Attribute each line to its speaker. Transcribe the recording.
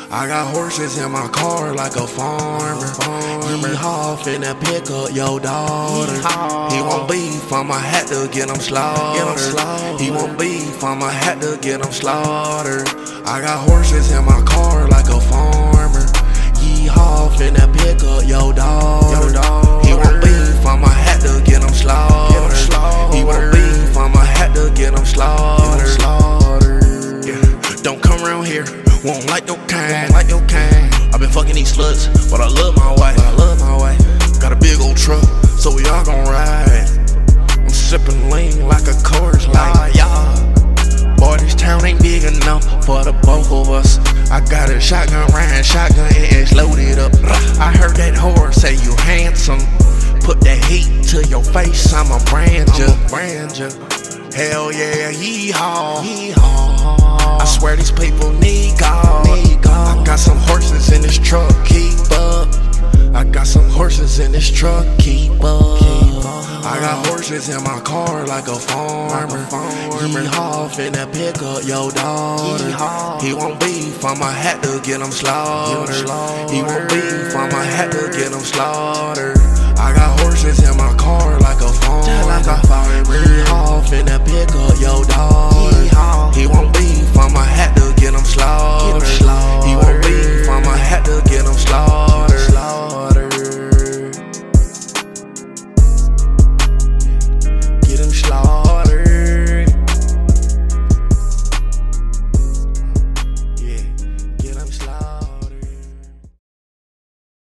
Speaker 1: I got horses in my car like a farmer. Yeehaw, finna pick up your daughter. He want beef, I'ma had to get him slaughtered. He want beef, I'ma had to get him slaughtered. I got horses in my car like a farmer. Yeehaw, finna pick up your daughter. He want beef, I'ma had to get him slaughtered. He want beef, I'ma had to get him slaughtered. Yeah. Don't come around here, won't like your kind. I've been fucking these sluts, but I love my wife. Got a big old truck, so we all gon' ride. I'm sipping lean like a Coors Light. Boy, this town ain't big enough for the both of us. I got a shotgun round, shotgun and it's loaded up. I heard that whore say you handsome. Put that heat to your face, I'm a brand ya. Hell yeah, yeehaw. I swear these people need God. I got some horses in this truck, keep up. I got some horses in this truck, keep up. I got horses in my car like a farmer. Yeehaw, finna pick up your daughter. He want beef, I'ma had to get him slaughtered. He want beef, I'ma had to get him slaughtered. I got horses in my car like a farmer. Yeehaw, finna pick up your daughter. He want beef, I'ma had to get him slaughtered. He want beef, I'ma had to get him slaughtered.